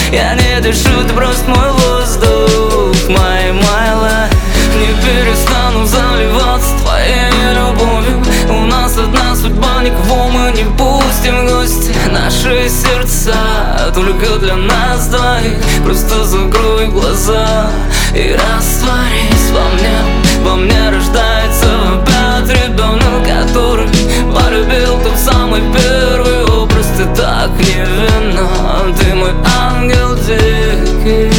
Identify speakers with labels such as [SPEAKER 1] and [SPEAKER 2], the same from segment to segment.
[SPEAKER 1] Я не дышу, ты просто мой воздух, my life. Не перестану заливаться твоей любовью. У нас одна судьба, никого мы не пустим в гости. Наши сердца только для нас двоих. Просто закрой глаза и растворись во мне. Во мне рождается опять ребенок, который полюбил тот самый первый образ. Ты так невинна, ты мой ангел дикий.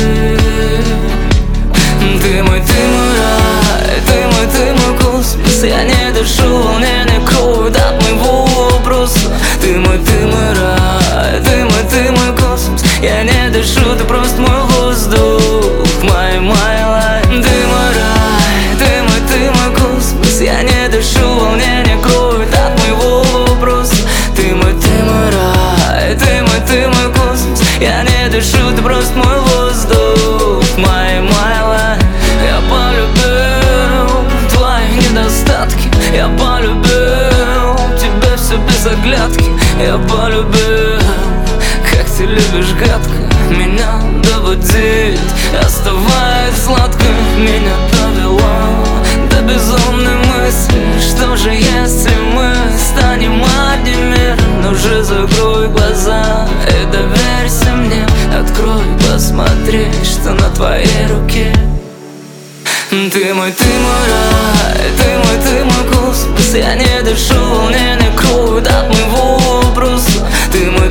[SPEAKER 1] Ты мой рай, ты мой космос. Я не дышу, волнение кроет от моего вопроса. Ты мой рай, ты мой космос. Я не дышу, ты просто мой воздух, my life. Ты мой рай, ты мой космос. Я не дышу, волнение кроет от моего вопроса. Ты мой рай, ты мой космос. Я не дышу, ты просто мой воздух, my life. Я полюбил твои недостатки. Я полюбил тебя все без оглядки. Я полюбил, как ты любишь гадко меня доводить, оставаясь сладко. Меня довело до безумной мысли. Что же если мы станем одним миром? Ну же закрой глаза и доверься мне. Открой, посмотри, что на твоей руке. Ты мой рай, ты мой космос. Я не дышу, волнение кроет от моего вопроса. Ты мой